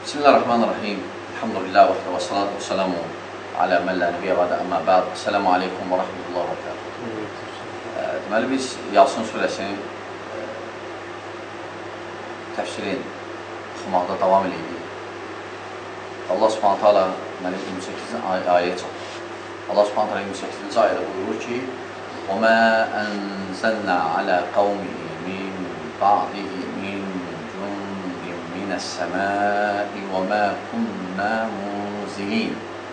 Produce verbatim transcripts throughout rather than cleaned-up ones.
Bismillahirrahmanirrahim. Elhamdülillah və salatu və selamu alə mən lə nəbiyyə bədə əmmə bəd. Selamu aleykum və rəhmətullah və bərəkatuhu. Deməli, biz Yasin surəsinin təfsirin oxumaqda davam edirik. Allah subhanət hala deməli, iyirmi səkkizinci ayəyə çatır. Allah subhanət hala iyirmi səkkizinci ayədə buyurur ki: وَمَا أَنْزَلْنَا عَلَى قَوْمِهِ مِنْ بَعْدِهِ مِنْ جُنْدٍ مِنَ السَّمَاءِ وَمَا كُنَّا مُنْزِلِينَ.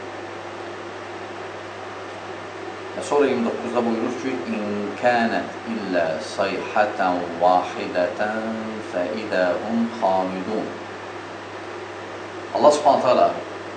Sonra iyirmi doqquzda buyurur ki: إِنْ كَانَتْ إِلَّا صَيْحَةً وَاحِدَةً فَإِذَا هُمْ خَامِدُونَ. Allah subhanət hala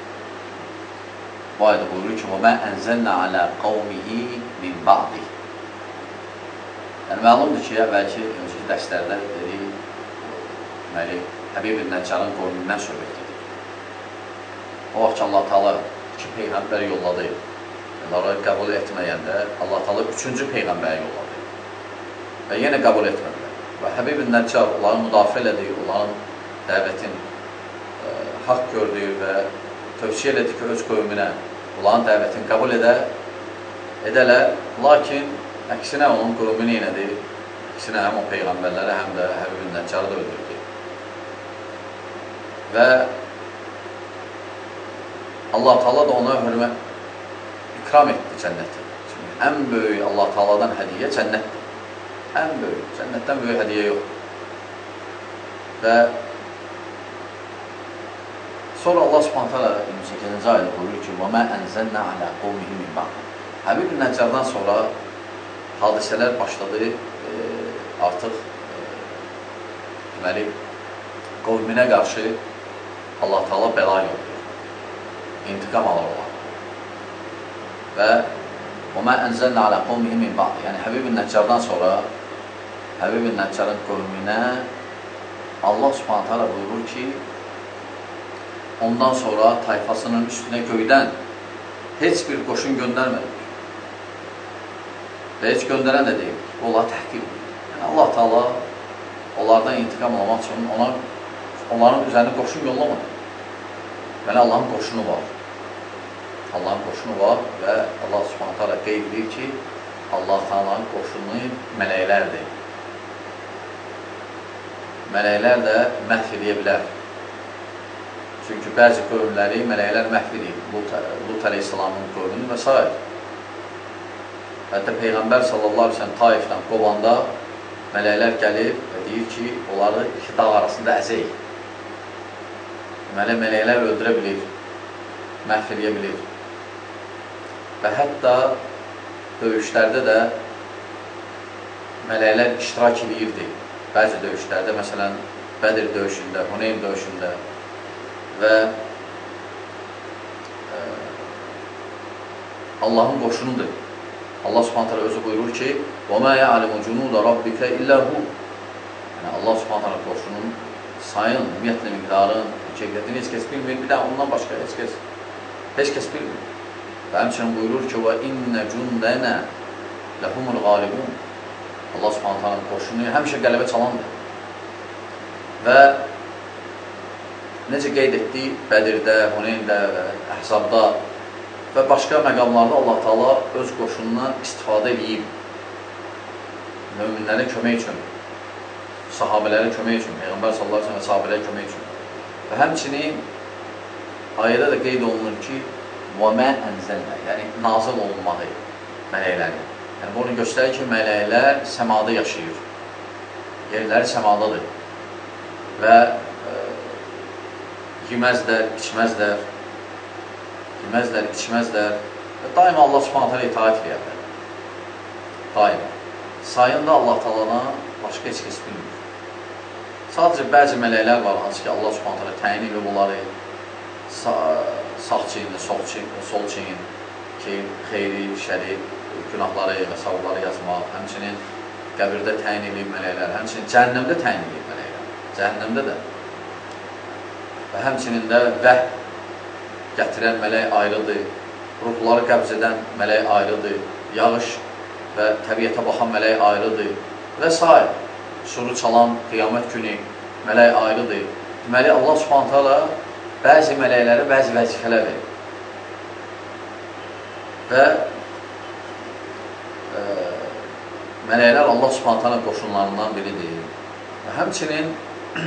bu ayda buyurur ki: وَمَا أَنْزَلْنَا عَلَى قَوْمِهِ مِنْ بَعْدِهِ. Yəni, məlumdur ki, əvvəlki öncəki dərslərdə dedik, deməli, Həbib ibn Nəccarın qovmindən söhbət edir. O vaxt ki, Allah Teala iki peyğəmbər yolladı. Onları qəbul etməyəndə Allah Teala üçüncü peyğəmbəri yolladı. Və yenə qəbul etmədilər. Və Həbib ibn Nəccar onları müdafiə elədi, onların dəvətin e, haqq gördüyü və tövsiyə elədi ki, öz qövmünə onların dəvətini qəbul edə, edələr. Lakin əksinə onun qövmünü yenədi. Əksinə həm o peyğəmbərləri, həm də Həbib ibn Nəccarı da öldürdü. Və Allah Teala da ona hörmət ikram etdi cənnəti. Çünki ən böyük Allah Teala'dan hədiyyə cənnətdir. Ən böyük, cənnətdən böyük hədiyyə yox. Və sonra Allah subhanət hala iyirmi səkkizinci ayədə buyurur ki: وَمَا أَنْزَلْنَا عَلَى قَوْمِهِ مِنْ بَعْدِهِ. Həbib ibn Nəccardan sonra hadisələr başladı, e, artıq e, deməli, qovminə qarşı Allah Teala bəla yolluyor, intiqam alır olar. Və وَمَا أَنْزَلْنَا عَلَى قَوْمِهِ مِنْ بَعْدِهِ. Yəni, Həbib ibn Nəccardan sonra Həbib ibn Nəccarın qovminə Allah subhanət hala buyurur ki, ondan sonra tayfasının üstünə göydən heç bir qoşun göndərmədik. Və heç göndərən də deyil. Onlar təhqir edir. Yəni, Allah Teala onlardan intiqam almaq üçün ona, onların üzərini qoşun yollamadı. Yəni, Allahın qoşunu var. Allahın qoşunu var və Allah subhanət hala qeyd edir ki, Allah Teala'nın qoşunu mələklərdir. Mələklər də məhv edə bilər. Çünki bəzi qövmləri mələklər məhv edir. Lut, Lut əleyhissalamın qövmünü və s. Hətta Peyğəmbər sallallahu aleyhi ve sellem Taifdən qovanda mələklər gəlir və deyir ki, onları iki dağ arasında əzək. Deməli, mələklər öldürə bilir, məhv edə bilir. Və hətta döyüşlərdə də mələklər iştirak edirdi. Bəzi döyüşlərdə, məsələn, Bədir döyüşündə, Huneyn döyüşündə və e, Allahın qoşunudur. Allah subhanət hala özü buyurur ki: وَمَا يَعْلِمُ جُنُودَ رَبِّكَ إِلَّا هُ. Yəni, Allah subhanət hala qoşunun sayın, ümumiyyətlə miqdarın, keyfiyyətini heç kəs bilmir, bir də ondan başqa heç kəs, heç kəs bilmir. Və həmçinin buyurur ki: وَإِنَّ جُنْدَنَا لَهُمُ الْغَالِبُونَ. Allah subhanət hala qoşunu həmişə qələbə çalandır. Və necə qeyd etdik, Bədirdə, Huneyndə və Əhzabda və başqa məqamlarda Allah Teala öz qoşununa istifadə edib. Möminlərə kömək üçün, sahabələrə kömək üçün, Peyğəmbər sallallahu aleyhi ve sellem və sahabələrə kömək üçün. Və həmçinin ayədə də qeyd olunur ki, وَمَا أَنْزَلْنَا, yəni nazil olunmağı mələkləri. Yəni, bunu göstərir ki, mələklər səmada yaşayır. Yerləri səmadadır. Və e, yeməzlər, içməzlər, yeməzlər, içməzlər və daima Allah subhanət hala itaat edirlər. Daima. Sayında Allah Teala'na başqa heç kəs bilmir. Sadəcə bəzi mələklər var, hansı ki, Allah subhanət hala təyin edib onları sağ, sağ çiyin, sol çiyin, sol çiyin ki, xeyri, şəri, günahları və savurları yazmaq, həmçinin qəbirdə təyin edib mələklər, həmçinin cəhənnəmdə təyin edib mələklər, cəhənnəmdə də. Və həmçinin də vəh gətirən mələk ayrıdır, ruhları qəbz edən mələk ayrıdır, yağış və təbiətə baxan mələk ayrıdır və s. Suru çalan qiyamət günü mələk ayrıdır. Deməli, Allah subhanət hala bəzi mələklərə bəzi vəzifələr verir. Və e, mələklər Allah Subhanahu taala qoşunlarından biridir. Və həmçinin e,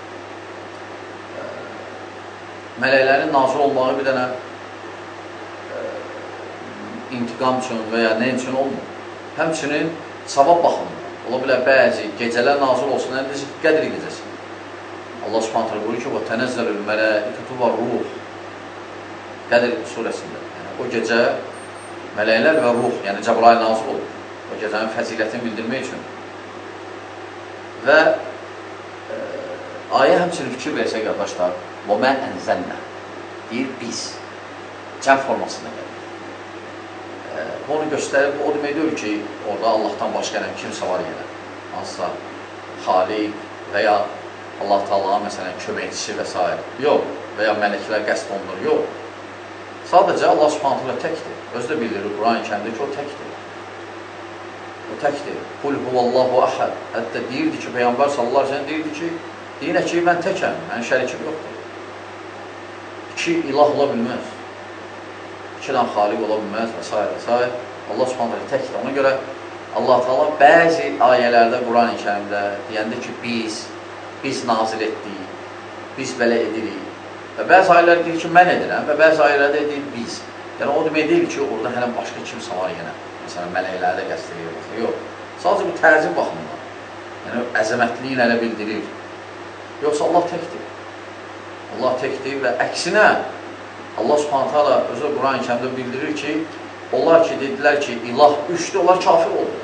mələklərin nazil olmağı bir dənə e, intiqam üçün və ya nə üçün olmur. Həmçinin savab baxımında. Ola bilər bəzi gecələr nazil olsun, həm də Qədr gecəsi. Allah Subhanahu taala buyurur ki, "Və tənəzzəlül mələikətü və ruh." Qədr surəsində. Yəni, o gecə mələklər və ruh, yəni Cəbrail nazil olur. O gecənin fəzilətini bildirmək üçün. Və e, ayə həmçinin fikir versək, qardaşlar, "Və mə ənzəlnə" deyir biz. Cəm formasında gəlir. E, onu göstərir, o demək deyil ki, orada Allahdan başqa kimsə var yenə. Hansısa xaliq və ya Allah Taala məsələn köməkçisi və s. Yox. Və ya mələklər qəsd olunur. Yox. Sadəcə Allah Subhanahu taala təkdir. Özü də bildirir Quran-ı Kərimdə ki, o təkdir. O təkdir. Qul huvallahu ahad. Hətta deyirdi ki, Peyğəmbər sallallahu əleyhi və səlləm deyirdi ki, deyinə ki, mən təkəm, mənim şərikim yoxdur. İki ilah ola bilməz. İki dənə xaliq ola bilməz və s. və s. Allah Subhanahu taala təkdir. Ona görə Allah Taala bəzi ayələrdə Quran-ı Kərimdə deyəndə ki, biz biz nazil etdik, biz belə edirik. Və bəzi ayələr deyir ki, mən edirəm və bəzi ayələrdə deyir biz. Yəni, o demək deyil ki, orada hələ başqa kimsə var yenə. Məsələn, mələkləri də qəsd edir. Yox. Sadəcə bu təzim baxımından. Yəni, əzəmətliyin hələ bildirir. Yoxsa Allah təkdir. Allah təkdir və əksinə Allah Subhanahu taala özü Quran-ı Kərimdə bildirir ki, onlar ki, dedilər ki, ilah üçdür, onlar kafir oldu.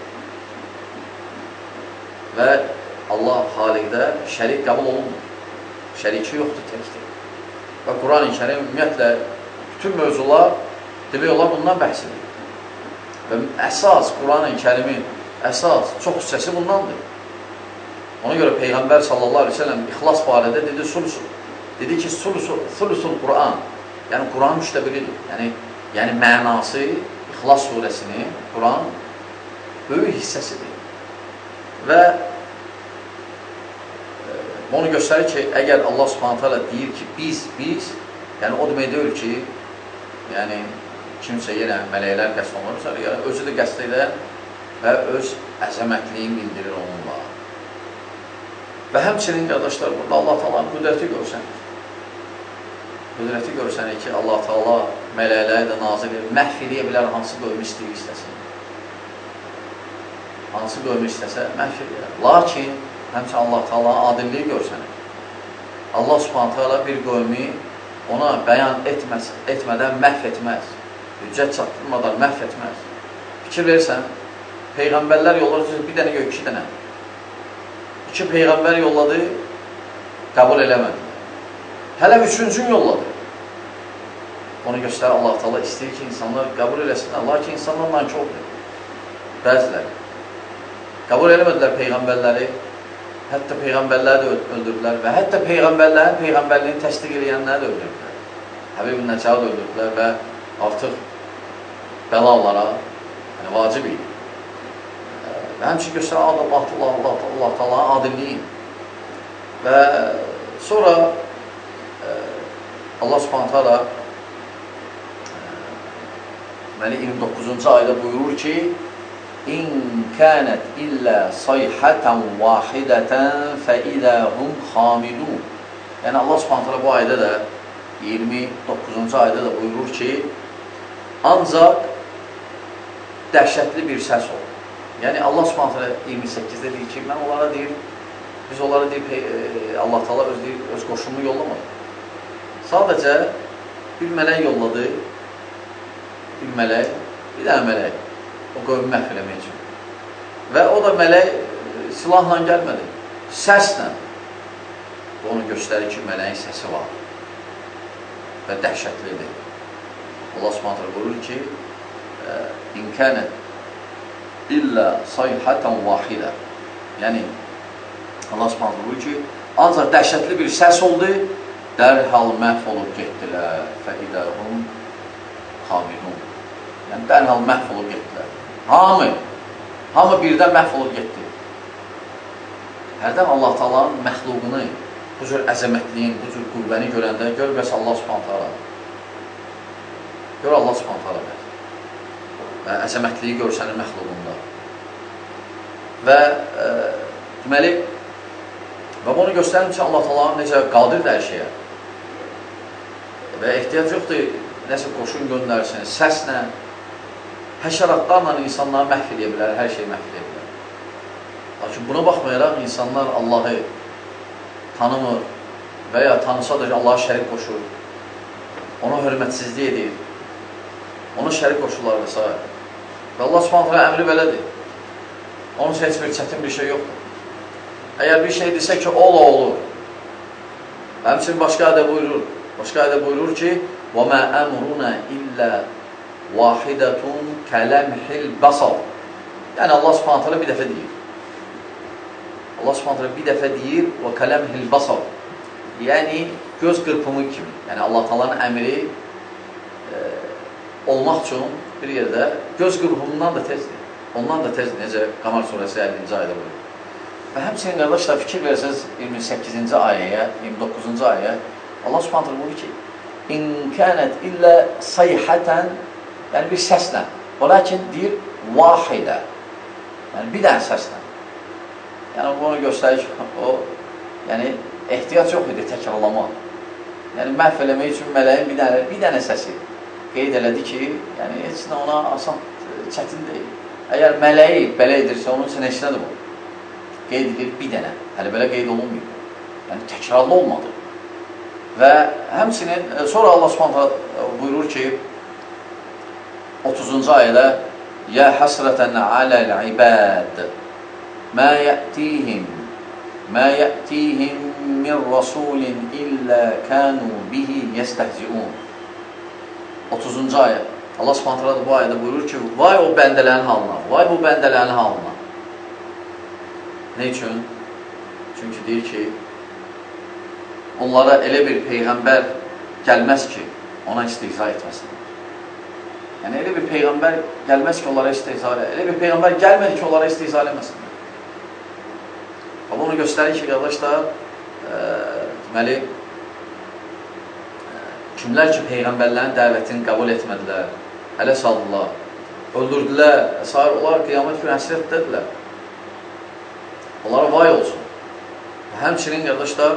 Və Allah xaliqdə şərik qəbul olunmur. Şəriki yoxdur, təkdir. Və Quran-ı Kərim ümumiyyətlə bütün mövzular demək olar bundan bəhs edir. Və əsas Quran-ı Kərimin əsas çox hissəsi bundandır. Ona görə Peyğəmbər sallallahu əleyhi və səlləm İxlas barədə dedi sulusul. Dedi ki, sulusul Quran. Yəni Quranın üçdə biridir. Yəni yəni mənası İxlas surəsinin Quran böyük hissəsidir. Və onu göstərir ki, əgər Allah Subhanahu taala deyir ki, biz, biz, yəni o demək deyil ki, yəni kimsə yenə mələklər qəsd olunursa, yəni özü də qəsd edən və öz əzəmətliyin bildirir onunla. Və həmçinin, qardaşlar, burada Allah Taala'nın qüdrəti görsənir. Qüdrəti görsənir ki, Allah Taala mələkləri də nazil edir, məhv edə bilər, hansı qövmü istəyir, istəsin. Hansı qövmü istəsə, məhv edir. Lakin, həmçə Allah Taala'nın adilliyi görsənir. Allah Subhanahu taala bir qövmi ona bəyan etməz, etmədən məhv etməz. Hüccət çatdırmadan məhv etməz. Fikir versən, Peyğəmbərlər yolladı, bir dənə yox, iki dənə. İki Peyğəmbər yolladı, qəbul eləmədi. Hələ üçüncün yolladı. Onu göstərir Allah Taala istəyir ki, insanlar qəbul eləsinlər. Lakin insanlar nankordur. Bəziləri. Qəbul eləmədilər Peyğəmbərləri. Hətta Peyğəmbərləri də öldürdülər və hətta Peyğəmbərlərin Peyğəmbərliyini təsdiq edənləri də öldürdülər. Həbib-i Nəccari öldürdülər və artıq bəlalara yəni, vacib idi. Və həmçin göstərən Allah, Allah, Allah, Allah Taala'nın adilliyi. Və sonra Allah Subhanahu taala deməli iyirmi doqquzuncu ayda buyurur ki, İn kânət illə sayhətən vahidətən fəidəhum xamidun. Yəni Allah Subhanahu taala bu ayda da iyirmi doqquzuncu ayda da buyurur ki, ancaq dəhşətli bir səs olur. Yəni Allah Subhanahu taala iyirmi səkkizdə deyir ki, mən onlara deyir, biz onlara deyir, Allah Taala öz, öz qoşununu yollamadı. Sadəcə bir mələk yolladı, bir mələk, bir dənə mələk. O qövmü məhv eləmək üçün. Və o da mələk silahla gəlmədi, səslə. Onu göstərir ki, mələyin səsi var və dəhşətlidir. Allah Subhanahu taala buyurur ki, İn kânət illə sayhətən vahidə. Yəni, Allah Subhanahu taala buyurur ki, ancaq dəhşətli bir səs oldu, dərhal məhv olub getdilər, fəidəhum xamidun. Yəni, dərhal məhv olub getdilər. Hamı, hamı birdən məhv olub getdi. Hərdən Allah Taala'nın məxluqunu bu cür əzəmətliyin, bu cür qüvvəni görəndə gör bəs Allah Subhanahu taala. Gör Allah Subhanahu taala və əzəmətliyi gör sənin məxluqunda. Və e, deməli və bunu göstərir ki, Allah Taala necə qadirdir hər şeyə. Və ehtiyac yoxdur, nəsə qoşun göndərsin, səslə, həşəratlarla insanları məhv edə bilər, hər şeyi məhv edə bilər. Lakin buna baxmayaraq insanlar Allahı tanımır və ya tanısa da Allah'a şərik qoşur, ona hörmətsizlik edir, ona şərik qoşurlar və s. Və Allah Subhanahu taala əmri belədir. Onun heç bir çətin bir şey yoxdur. Əgər bir şey desə ki, ola olur. Həmçinin başqa ayədə buyurur. Başqa ayədə buyurur ki, وَمَا أَمْرُنَا إِلَّا وَاحِدَةٌ كَلَمْحِ الْبَصَرِ. Yəni Allah Subhanahu taala bir dəfə deyir. Allah Subhanahu taala bir dəfə deyir وَكَلَمْحِ الْبَصَرِ. Yəni göz qırpımı kimi. Yəni Allah Taala'nın əmri e, olmaq üçün bir yerdə göz qırpımından da tezdir. Ondan da tezdir. Necə Qamar surəsi əllinci ayədə buyurur. Və həmçinin qardaşlar fikir versəniz iyirmi səkkizinci ayəyə, iyirmi doqquzuncu ayəyə Allah Subhanahu taala buyurur ki, İn kânət illə sayhətən, yəni bir səslə. O lakin deyir, vahidə. Yəni bir dənə səslə. Yəni bunu göstərir ki, o, yəni ehtiyac yox idi təkrarlama. Yəni məhv eləmək üçün mələyin bir dənə, bir dənə səsi qeyd elədi ki, yəni heç nə ona asan, çətin deyil. Əgər mələyi belə edirsə, onun üçün heç nədir bu? Qeyd edir bir dənə. Hələ belə qeyd olunmuyor. Yəni təkrarlı olmadı. Və həmçinin sonra Allah Subhanahu buyurur ki, otuzuncu ayədə Yə həsrətən aləl-ibad mə yətihim mə yətihim min rasulin illə kənu bihi yəstəhziun. otuzuncu ayə Allah Subhanahu bu ayədə buyurur ki, vay o bəndələrin halına, vay bu bəndələrin halına. Ne üçün? Çünki deyir ki, onlara elə bir peyğəmbər gəlməz ki, ona istihza etməsinlər. Yəni, elə bir peyğəmbər gəlməz ki, onlara istihza etməsinlər. Elə bir peyğəmbər gəlmədi ki, onlara istihza etməsinlər. Və bunu göstərir ki, qardaşlar, e, deməli, e, kimlər ki, peyğəmbərlərin dəvətini qəbul etmədilər, hələ saldılar, öldürdülər, əsar, onlar qiyamət günü həsrətdədirlər. Onlara vay olsun. Həmçinin, qardaşlar,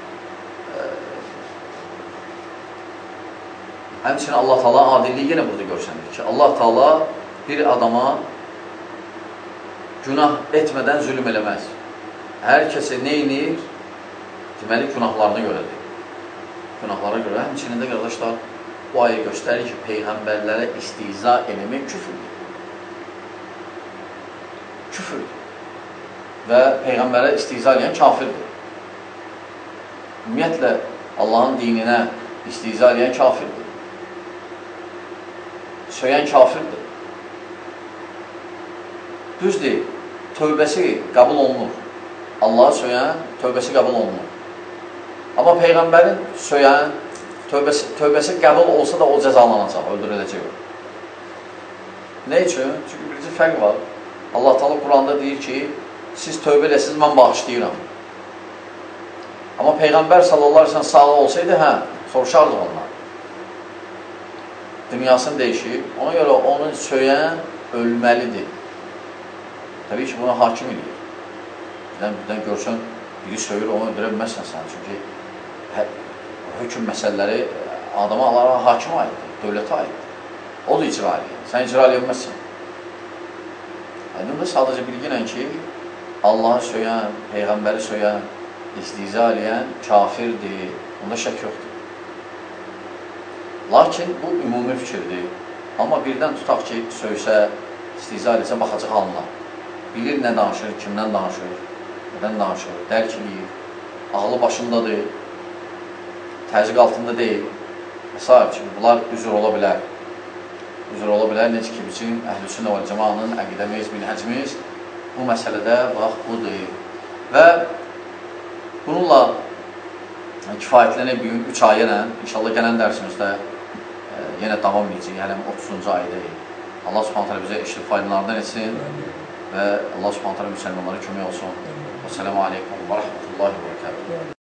həmçinin Allah Taala adilliyi yenə burada görsənir ki, Allah Taala bir adama günah etmədən zülm eləməz. Hər kəsə neynir? Deməli, günahlarına görədir. Günahlara görə. Həmçinin də, qardaşlar, bu ayı göstərir ki, peyğəmbərlərə istihza eləmək küfürdür. Küfürdür. Və peyğəmbərə istihza eləyən kafirdir. Ümumiyyətlə, Allahın dininə istihza eləyən kafirdir. Söyən kafirdir. Düz deyil, tövbəsi qəbul olunur. Allah'a söyən tövbəsi qəbul olunur. Amma peyğəmbərin söyən tövbəsi, tövbəsi qəbul olsa da o cəzalanacaq, öldürüləcək. Nə üçün? Çünki birinci fərq var. Allah Taala Quranda deyir ki, siz tövbə edəsiniz, mən bağışlayıram. Amma Peyğəmbər sallallahu aleyhi ve sellem sağ olsaydı, hə, soruşardı ondan. Dünyasını dəyişir. Ona görə onu söyən ölməlidir. Təbii ki, buna hakim edir. Birdən, birdən görsən, biri söyür, onu öldürə bilməzsən sən. Çünki hə, hökm məsələləri adama alaraq hakim aiddir, dövlətə aiddir. O da icra edir. Sən icra edə bilməzsən. Aydındır, sadəcə bilginən ki, Allah'ı söyən, Peyğəmbəri söyən, istihza eləyən kafirdir. Bunda şək yoxdur. Lakin bu ümumi fikirdir. Amma birdən tutaq ki, söysə, istihza eləsə, baxacaq halına. Bilir nə danışır, kimdən danışır, nədən danışır, dərk eləyir, ağlı başındadır, təzyiq altında deyil. Məsələn, çünki bunlar üzr ola bilər. Üzr ola bilər, necə ki, bizim Əhl-i-Sünnə və Cəmaənin əqidəmiz, minhəcimiz bu məsələdə bax, budur. Və bununla kifayətlənə bir gün üç ayələ, inşallah gələn dərsimizdə e, yenə davam edəcək, yəni otuzuncu ayədir. Allah Subhanahu taala bizə işli faydalardan etsin və Allah Subhanahu taala müsəlmanlara kömək olsun. Esselamu aleykum və rəhmətullahi və bərəkətuhu.